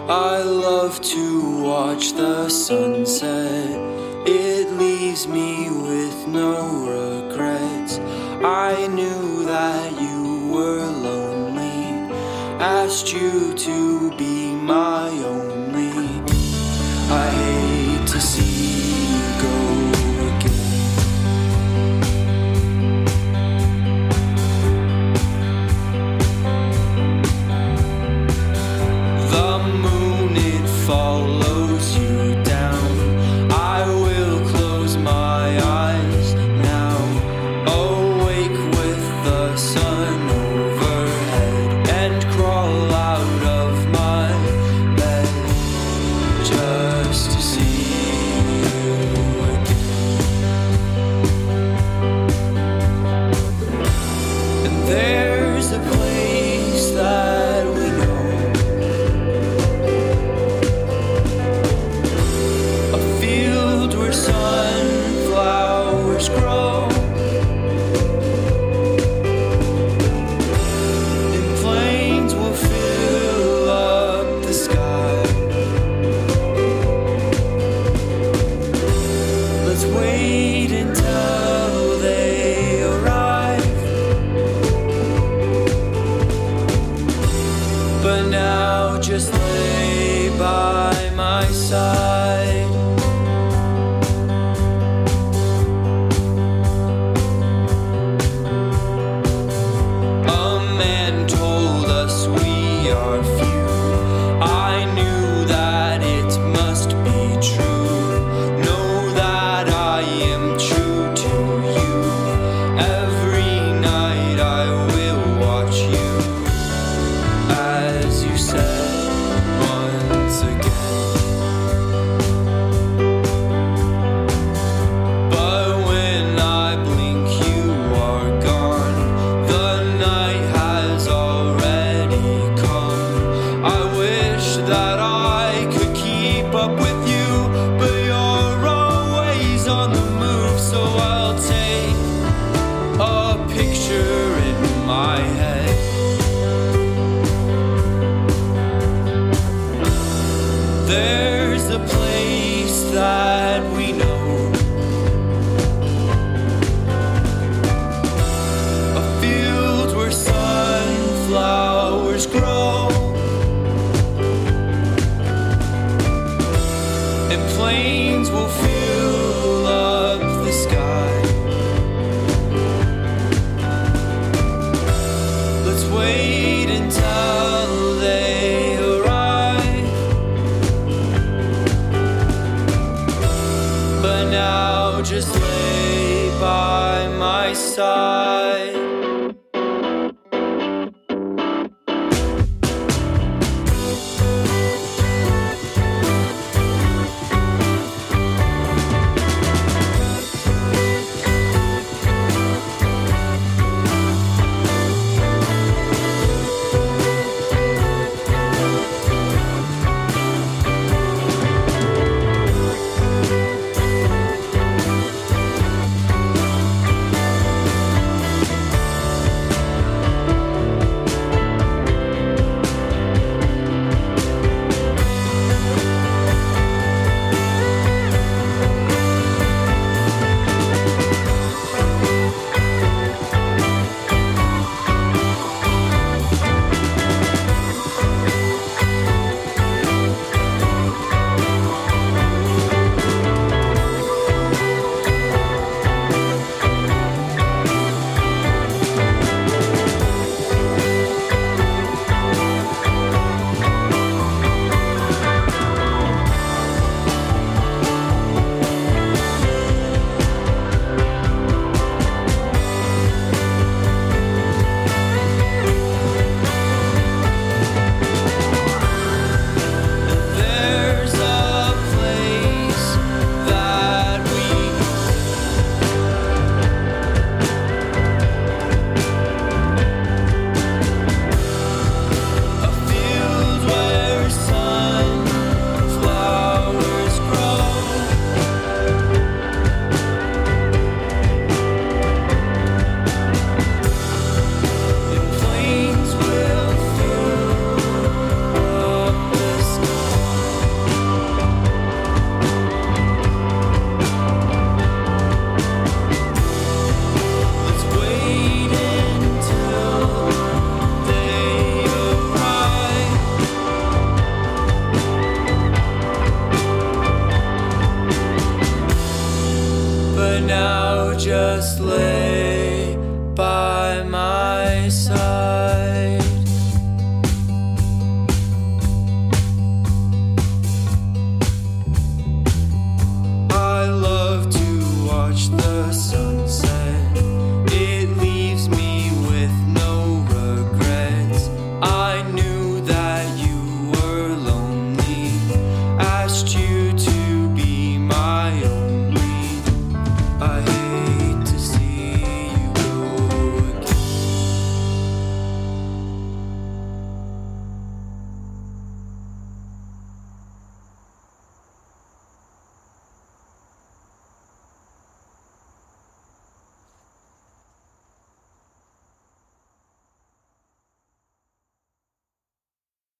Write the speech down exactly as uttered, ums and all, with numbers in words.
I love to watch the sunset. It leaves me with no regrets. I knew that you were lonely, asked you to be my only. I hate to see you go again. The moon, it follows you down. I will close my eyes now, awake with the sun overhead, and crawl out of my bed just to see you again. And there's a place that we know, a field where sunflowers grow, and planes will fill up the sky. Let's wait until they arrive. But now just lay by my side. A man told us we are few. I knew that it must be true. Know that I am true to you. Every night I will watch you, as you said once again. But when I blink, you are gone. The night has already come. I wish that I could keep up with you, but you're always on the move, so I'll take a picture in my head. There's a place that we know, a field where sunflowers grow, and planes will fill up the sky. Let's wait until they arrive. But now just lay by my side. but now just lay by my side. I love to watch the sun